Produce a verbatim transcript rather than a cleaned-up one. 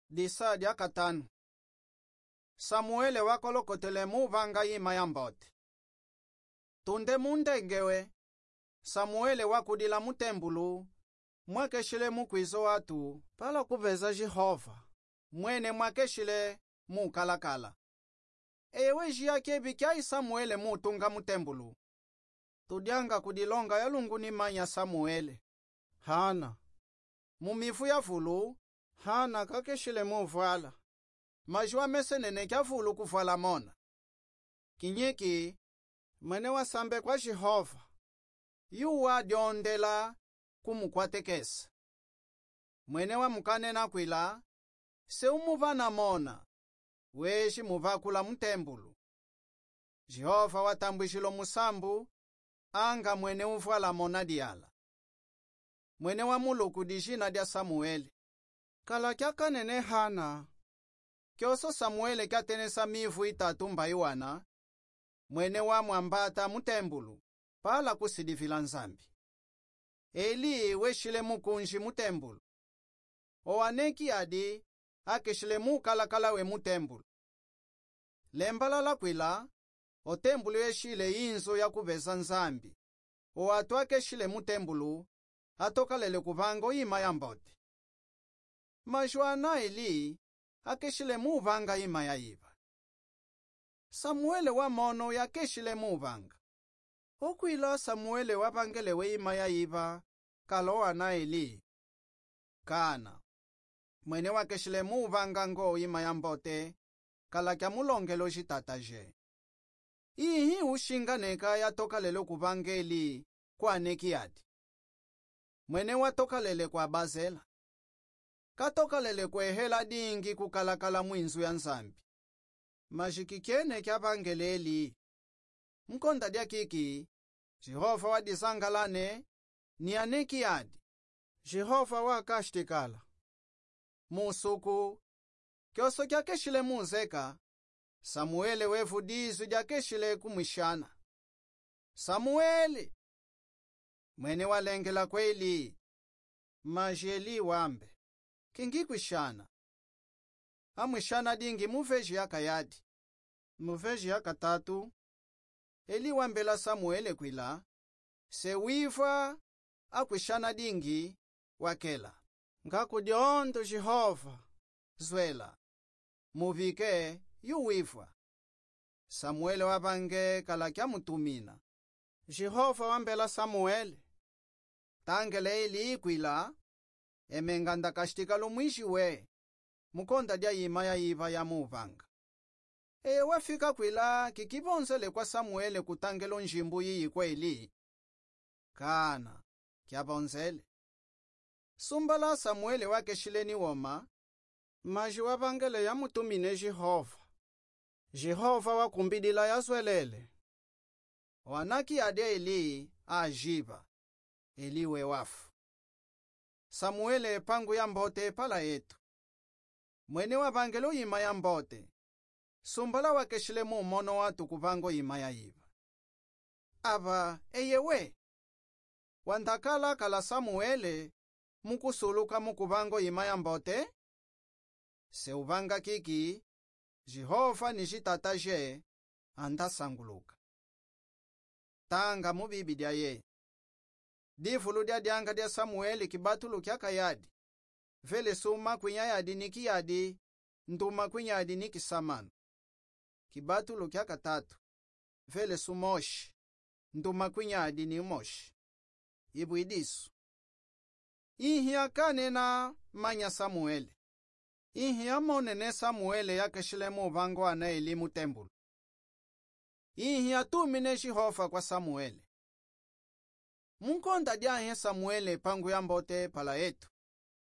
Disa dia katanu. Samuele wakolokotele muvanga yima ya mbote. Tunde mundengewe. Samuele wakudila mutembulu. Mwakeshile mukwizo watu pala kuveza Jehova. Mwene mwakeshile mukalakala. Ewe jiyake bikai Samuele mutunga mutembulu. Tudianga kudilonga ya lunguni manya Samuele. Hana. Mumifu ya vulu. Hana kakeshile muvala. Majua mesenene kya vulu kuvala mona. Kinyiki. Mwene wasambe kwa Jehova. Yuwa diondela kumukwatekesa. Mwene wa mukane na kwila. Se umuva na mona. Weshi muvakula mutembulu. Jehova watambwishilo musambu. Anga mwene uvala mona diala. Mwene wa muluku dijina dia Samuele. Kala kya kanene Hana. Kyoso Samuele kya tenesa mivu itatu mbayuana. Mwene wa mwambata mutembulu. Pala kusidivila nzambi. Eli weshile mukunji mutembulu. Owaneki adi akeshile mukalakala we mutembulu. Lembala la kwila. Otembulu yeshile inzo ya kubeza nzambi. Owatu akeshile mutembulu. Atokalele kuvango ima ya mbote. Majuana Eli akeshile muvanga ima ya iva. Samuele wa mono ya keshile muvanga. Okwila Samuele wabangele we ima ya iva. Kaloa na Eli. Kana. Mwene wa keshile muvanga ngo ima ya mbote. Kala kya mulongelo jitataje. Ihi ushinganeka ya tokalele kuvangeli kwa nekiadi. Mwene wa tokalele kwa bazela. Katokalele kwe hela dingi kukalakala mwinzu ya nzambi. Majikikene kya bangeleli. Mkonda dia kiki. Jehova wa disangalane. Ni aneki adi. Jehova wa kashtikala. Musuku. Kyoso kya keshile muzeka. Samuele wefu dizu dia keshile kumwishana. Samuele. Mwene walengela kweli. Majeli wambe. Kingi kwishana. Amwishana dingi muveji ya kayadi. Muveji ya katatu. Eli wambela Samuele kwila. Se wifa. Akwishana dingi. Wakela. Ngakudiondo Jehova. Zwela. Muvike yu wifa. Samuele wabange kala kya mutumina. Jehova wambela Samuele. Tangele Eli kwila. Emenganda kashtika lumwishi we. Mukonda dia yima ya iva ya muvanga. E wafika kwila kikibonzele kwa Samuele kutangelo njimbu yiyi kwa Eli. Kana. Kya bonzele. Sumbala Samuele wakeshileni woma. Maji wabangele ya mutumine Jehova. Jehova wakumbidila ya zwelele. Wanaki ade Eli ajiba. Eli we wafu. Samuele pangu ya mbote pala yetu. Mwene wa bangelo yima ya mbote. Sumbala wakeshile mu mono watu kuvango yima ya iva. Aba eyewe. Wandakala kala Samuele. Mukusuluka mukuvango yima ya mbote. Se uvanga kiki. Jehova nishitataje. Anda sanguluka. Tanga mubibi dia ye. Difulu dia dianga dia Samueli kibatulu kya kayadi. Vele suma kwinya yadi niki yadi. Nduma kwinya yadi niki samanu. Kibatulu kya katatu. Vele sumoshi. Nduma kwinya yadi ni moshi. Ibu idisu. Ihi akane na manya Samueli. Ihi amonene Samueli ya keshile muvango ana Eli mutembulu. Ihi atumine Jehova kwa Samueli. Munkonda dia he Samuele pangu ya mbote pala yetu.